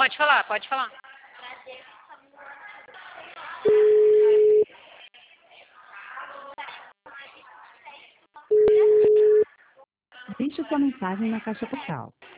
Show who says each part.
Speaker 1: pode falar, pode falar.
Speaker 2: Deixe sua mensagem na caixa postal.